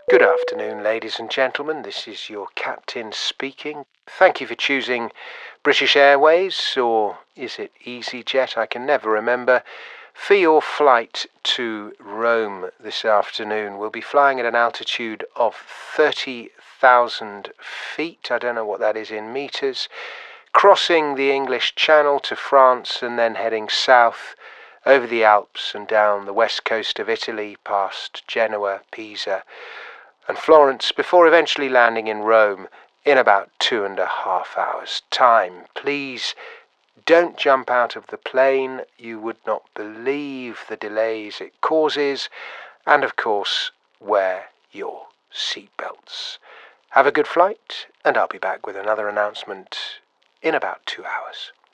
Good afternoon, ladies and gentlemen. This is your captain speaking. Thank you for choosing British Airways, or is it EasyJet? I can never remember. For your flight to Rome this afternoon, we'll be flying at an altitude of 30,000 feet. I don't know what that is in meters. Crossing the English Channel to France and then heading south over the Alps and down the west coast of Italy past Genoa, Pisa and Florence before eventually landing in Rome in about 2.5 hours' time. Please don't jump out of the plane. You would not believe the delays it causes. And of course, wear your seatbelts. Have a good flight, and I'll be back with another announcement in about 2 hours.